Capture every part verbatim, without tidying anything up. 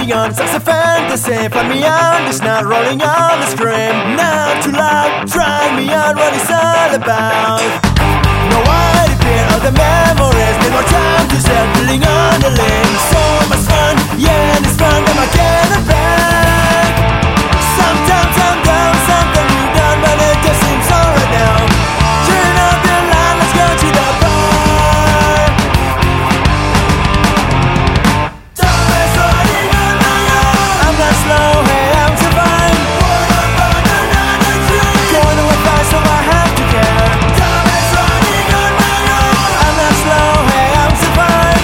carry on, such a fantasy. Find me on this night, rolling on the scream. Not too loud, try me on what it's all about. No idea of the memories, need more time to start building on the link. So much fun, yeah, and it's fun, then I get it back. Sometimes I'm down, something you've done, but it just seems alright now. Turn up the line, let's go to the bar. I'm not slow, hey, I'm so fine. Going away fast, so I have to care. I'm not slow, hey, I'm so fine.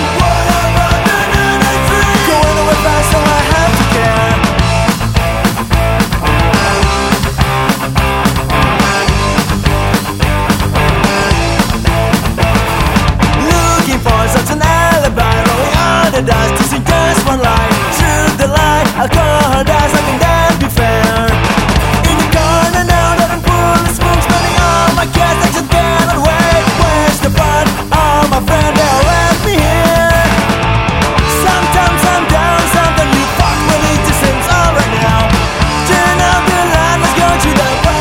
Going away fast, so I have to care. Looking for such an alibi, rolling on the dice, choosing just one line. Through the light, I'll call her dice, I can that be fair. In the corner now that I'm full of smoke, spending all my cash, I just cannot wait. Where's the fun? All my friends, they'll let me here. Sometimes I'm down, something you fuck with, it just seems alright now. Turn up the line, let's go to the bar.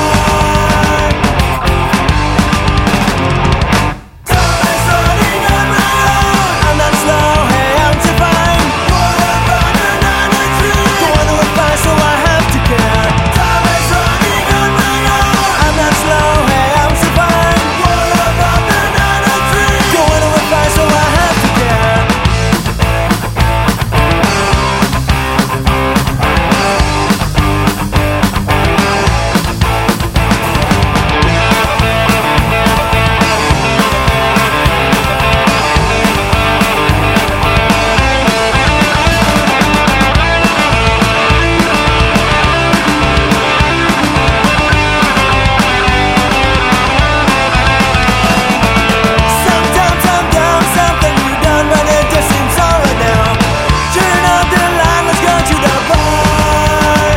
I'm not slow, hey, I'm so fine. Going away fast, so I have to care. I'm not slow, hey, I'm so fine. Going away fast, so I have to care. Sometimes I'm down, something you've done, but it just seems alright now. Turn up the line, let's go to the bar.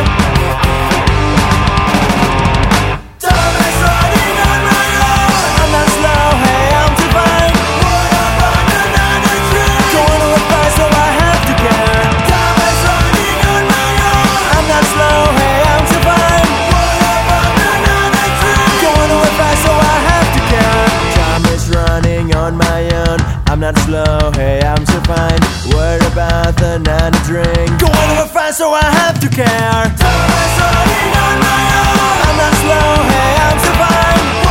I'm not slow, hey, I'm too fine. Going away fast, so I have to care. I'm not slow, hey, I'm too fine. Going away fast, so I have to care. Time is running on my own. I'm not slow, hey, I'm so fine. Worried about the night drink. Going away fast, so I have to care. I'm not slow, hey, I'm so fine.